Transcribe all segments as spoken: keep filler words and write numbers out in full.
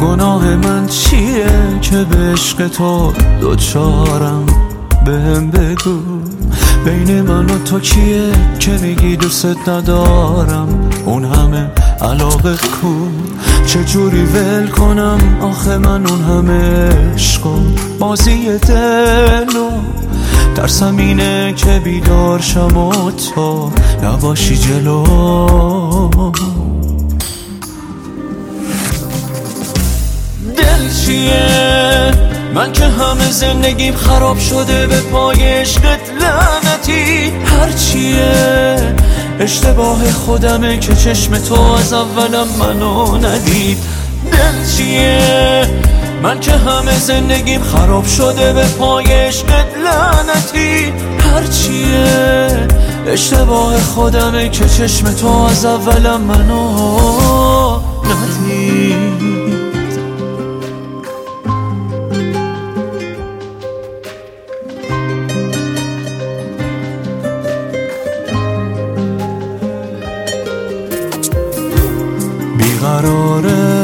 گناه من چیه که به عشق تو دوچارم؟ بهم بگو بین من و تو کیه که میگی دوست ندارم؟ اون همه علاقه کو چجوری ول کنم؟ آخه من اون همه عشقم بازی دلو ترسم اینه که بیدار شم و تو نباشی جلو. دل چیه؟ من که همه زندگیم خراب شده به پای عشقت لعنتی. هر چیه؟ اشتباه خودمه که چشم تو از اولم منو ندید. دل چیه؟ من که همه زندگیم خراب شده به پای عشقت لعنتی. هر چیه؟ اشتباه خودمه که چشم تو از اولم منو ندید. بیقراره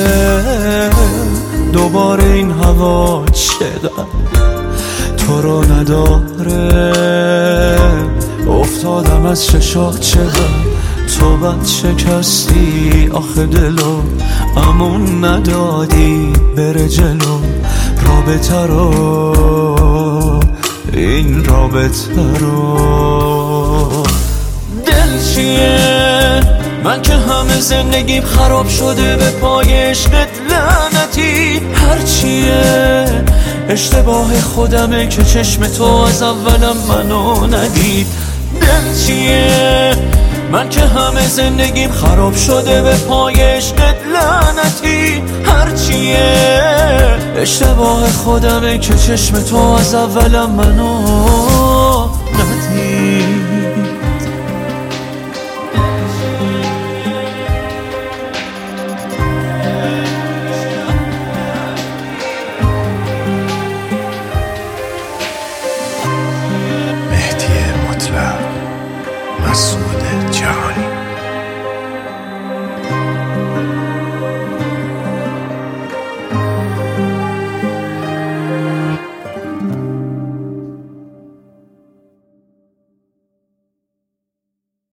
دوباره این هوا چقدر تو رو نداره. افتادم از چشات چقدر تو بد شکستی. آخه دلو امون ندادی بره جلو رابطه رو این رابطه رو. دل چیه؟ من که همه زندگیم خراب شده به پای عشقت لعنتی. هر چیه؟ اشتباه خودمه که چشم تو از اولم منو ندید. دل چیه؟ من که همه زندگیم خراب شده به پای عشقت لعنتی. هر چیه؟ اشتباه خودمه که چشم تو از اولم منو